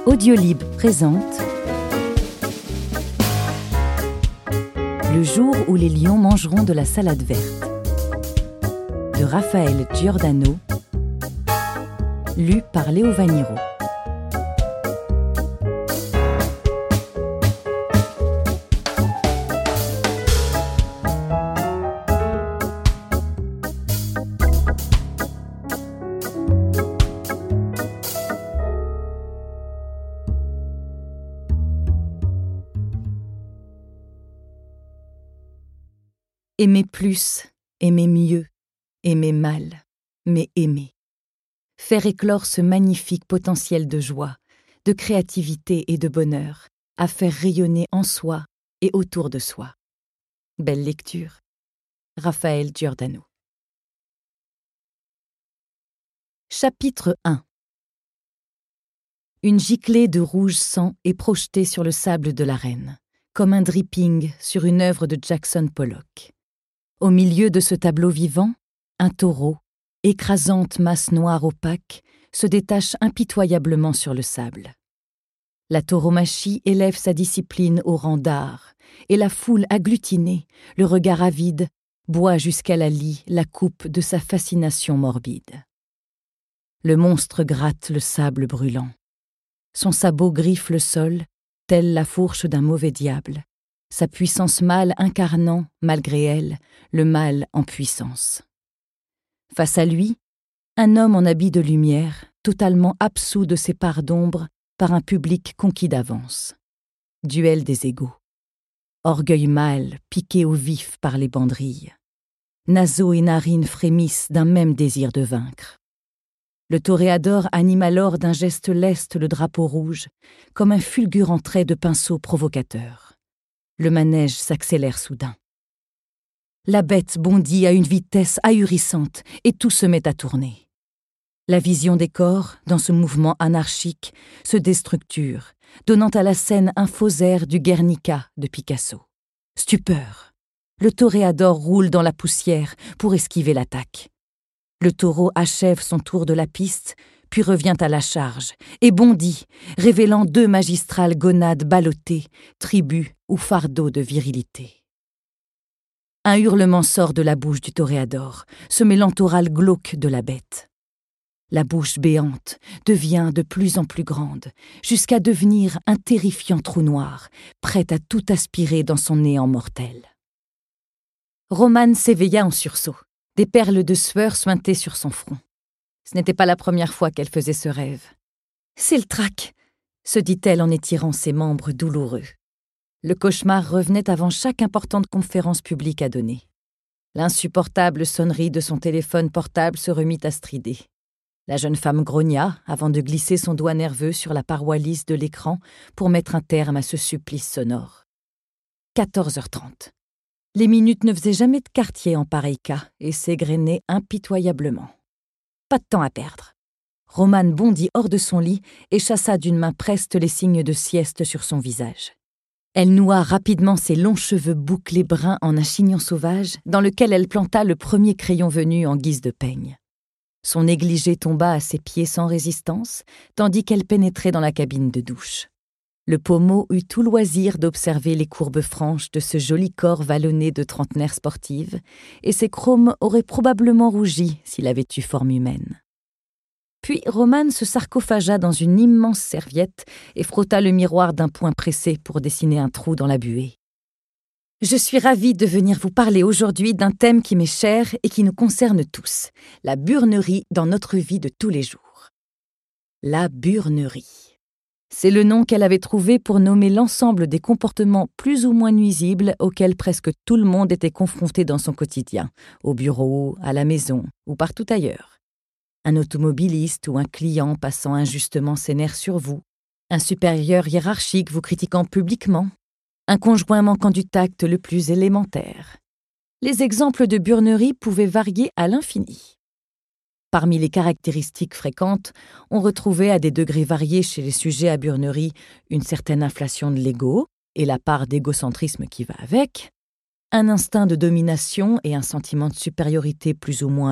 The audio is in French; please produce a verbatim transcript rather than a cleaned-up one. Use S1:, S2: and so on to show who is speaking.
S1: Audiolib présente Le jour où les lions mangeront de la salade verte de Raphaël Giordano, lu par Léo Vaniro. Aimer plus, aimer mieux, aimer mal, mais aimer. Faire éclore ce magnifique potentiel de joie, de créativité et de bonheur, à faire rayonner en soi et autour de soi. Belle lecture. Raphaël Giordano. Chapitre un. Une giclée de rouge sang est projetée sur le sable de l'arène, comme un dripping sur une œuvre de Jackson Pollock. Au milieu de ce tableau vivant, un taureau, écrasante masse noire opaque, se détache impitoyablement sur le sable. La tauromachie élève sa discipline au rang d'art, et la foule agglutinée, le regard avide, boit jusqu'à la lie la coupe de sa fascination morbide. Le monstre gratte le sable brûlant. Son sabot griffe le sol, telle la fourche d'un mauvais diable, sa puissance mâle incarnant, malgré elle, le mal en puissance. Face à lui, un homme en habit de lumière, totalement absous de ses parts d'ombre par un public conquis d'avance. Duel des égaux. Orgueil mâle, piqué au vif par les banderilles. Naseaux et narines frémissent d'un même désir de vaincre. Le toréador anime alors d'un geste leste le drapeau rouge, comme un fulgurant trait de pinceau provocateur. Le manège s'accélère soudain. La bête bondit à une vitesse ahurissante et tout se met à tourner. La vision des corps, dans ce mouvement anarchique, se déstructure, donnant à la scène un faux air du Guernica de Picasso. Stupeur. Le toréador roule dans la poussière pour esquiver l'attaque. Le taureau achève son tour de la piste, puis revient à la charge, et bondit, révélant deux magistrales gonades ballottées, tribut ou fardeau de virilité. Un hurlement sort de la bouche du toréador, se mêlant au râle glauque de la bête. La bouche béante devient de plus en plus grande, jusqu'à devenir un terrifiant trou noir, prêt à tout aspirer dans son néant mortel. Romane s'éveilla en sursaut, des perles de sueur suintaient sur son front. Ce n'était pas la première fois qu'elle faisait ce rêve. « C'est le trac !» se dit-elle en étirant ses membres douloureux. Le cauchemar revenait avant chaque importante conférence publique à donner. L'insupportable sonnerie de son téléphone portable se remit à strider. La jeune femme grogna avant de glisser son doigt nerveux sur la paroi lisse de l'écran pour mettre un terme à ce supplice sonore. quatorze heures trente. Les minutes ne faisaient jamais de quartier en pareil cas et s'égrenaient impitoyablement. Pas de temps à perdre. Romane bondit hors de son lit et chassa d'une main preste les signes de sieste sur son visage. Elle noua rapidement ses longs cheveux bouclés bruns en un chignon sauvage dans lequel elle planta le premier crayon venu en guise de peigne. Son négligé tomba à ses pieds sans résistance, tandis qu'elle pénétrait dans la cabine de douche. Le pommeau eut tout loisir d'observer les courbes franches de ce joli corps vallonné de trentenaire sportive, et ses chromes auraient probablement rougi s'il avait eu forme humaine. Puis Romane se sarcophagea dans une immense serviette et frotta le miroir d'un poing pressé pour dessiner un trou dans la buée. « Je suis ravie de venir vous parler aujourd'hui d'un thème qui m'est cher et qui nous concerne tous, la burnerie dans notre vie de tous les jours. » La burnerie. C'est le nom qu'elle avait trouvé pour nommer l'ensemble des comportements plus ou moins nuisibles auxquels presque tout le monde était confronté dans son quotidien, au bureau, à la maison ou partout ailleurs. Un automobiliste ou un client passant injustement ses nerfs sur vous, un supérieur hiérarchique vous critiquant publiquement, un conjoint manquant du tact le plus élémentaire. Les exemples de burnerie pouvaient varier à l'infini. Parmi les caractéristiques fréquentes, on retrouvait à des degrés variés chez les sujets à burnerie une certaine inflation de l'ego et la part d'égocentrisme qui va avec, un instinct de domination et un sentiment de supériorité plus ou moins